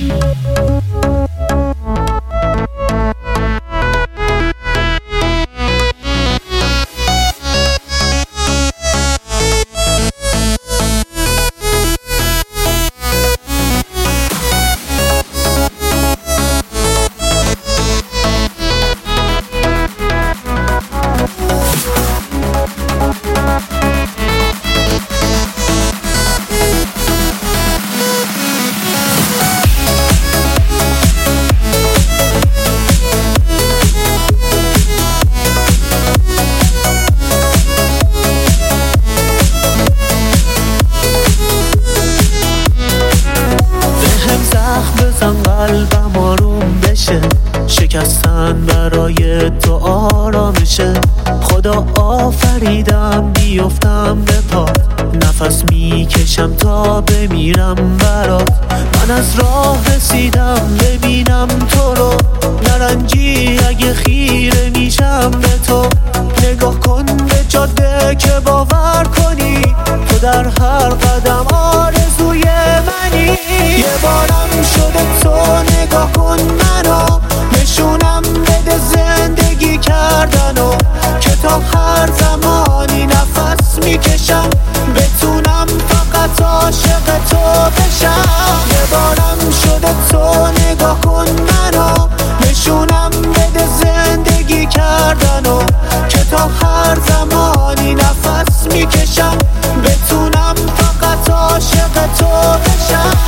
قلبم آروم بشه، شکستن برای تو آرامشه. خدا آفریدم بیفتم به پات، نفس میکشم تا بمیرم برات. من از راه رسیدم ببینم تو رو، نرنجی اگه خیره میشم به تو. نگاه کن به جاده که باور کنی تو در هر قدم آرزوی منی. یه بارم شده تو نگاه کن منو، نشونم بده زندگی کردنو، که تا هر زمانی نفس میکشم بتونم فقط عاشق تو بشم. یه بارم شده تو نگاه کن منو، نشونم بده زندگی کردنو، که تا هر زمانی نفس میکشم بتونم فقط عاشق تو بشم.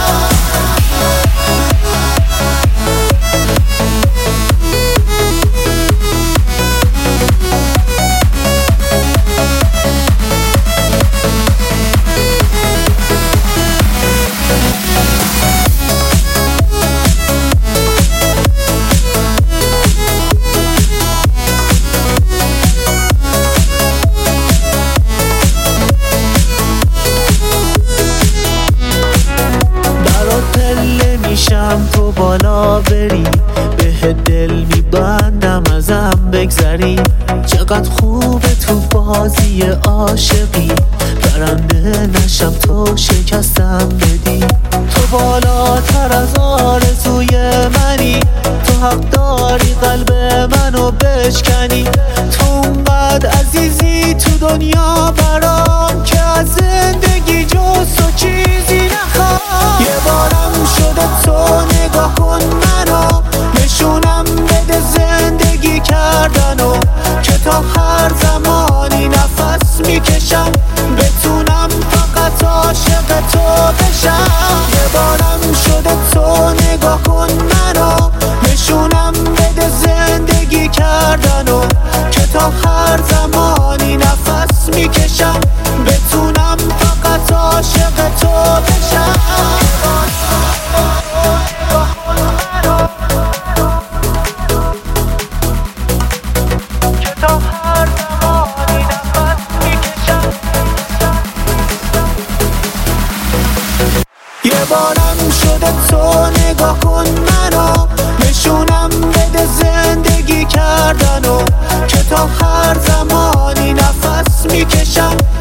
میشم تو بالا بری، به دل میبندم ازم بگذری. چقدر خوبه تو بازی عاشقی، برنده نشم تو شکستم بدی. تو بالاتر از آرزوی منی، تو حق داری قلب منو بشکنی. تو اونقدر عزیزی تو دنیا برام که از زندگی جز تو چیزی نخوام. یه بارم شده تو نگاه کن منو، نشونم بده زندگی کردنو، که تا هر زمانی نفس میکشم بتونم فقط عاشق تو بشم. یه بارم شده تو نگاه کن منو، نشونم بده زندگی کردنو، که تا هر زمانی نفس میکشم بتونم فقط عاشق تو بشم. یه بارم شده تو نگاه کن منو، نشونم بده زندگی کردنو، که تا هر زمانی نفس میکشم